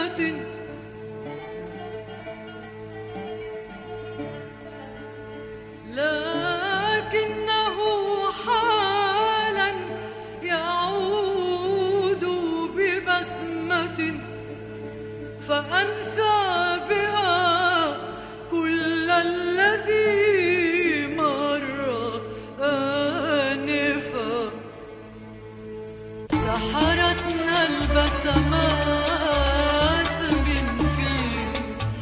بسمة لكنه حالا يعود ببسمة فأنسى بها كل الذي مر آنفا. سحرتنا البسمات من فيه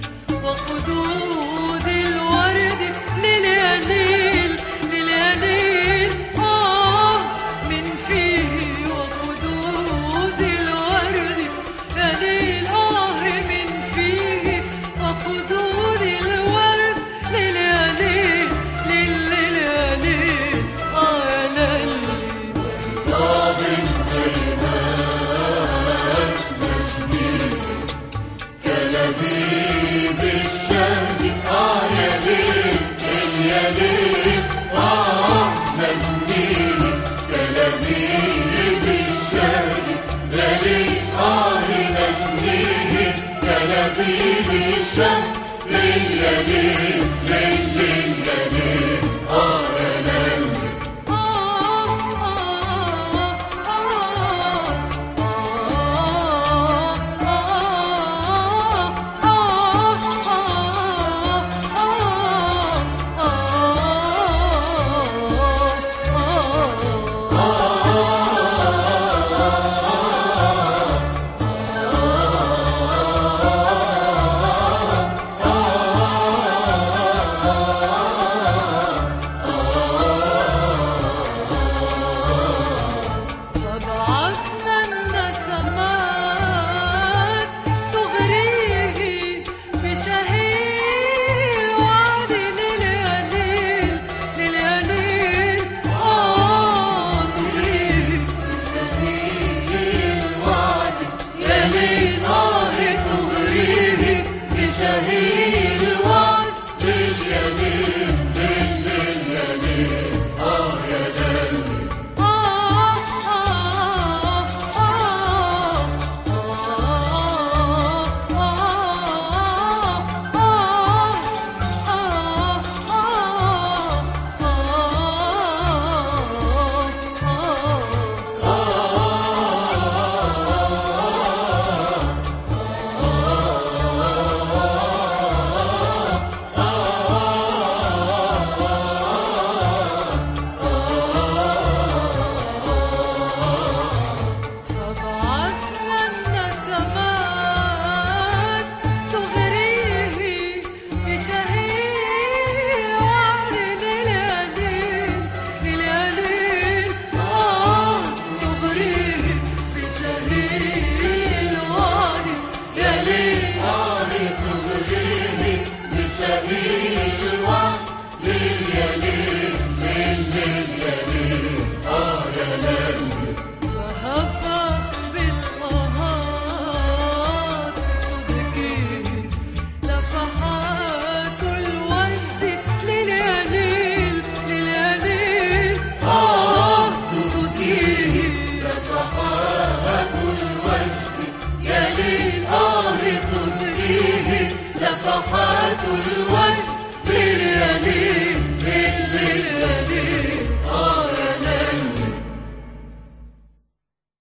وخدود الورد للياليل للياليل من فيه وخدود الورد يليل من فيه وخدود الورد للياليل للياليل يا للي بيضاء الخيمات مشبيه كلبيب الشهد يا ليل يا ليل نسميه كلبيب الشهد يا ليل نسميه كلبيب الشهد يا ليل يا ليل يا ليل شهيد الوعد للياليل لليل يا ليل يا ليل شهيد الوعد للياليل لليل يا ليل يا ليل فهفى بالآهات تذكيه لفحات الوجد للياليل للياليل تذكيه لفحات الوجد يا ليل تذكيه لفحات الوجد للياليل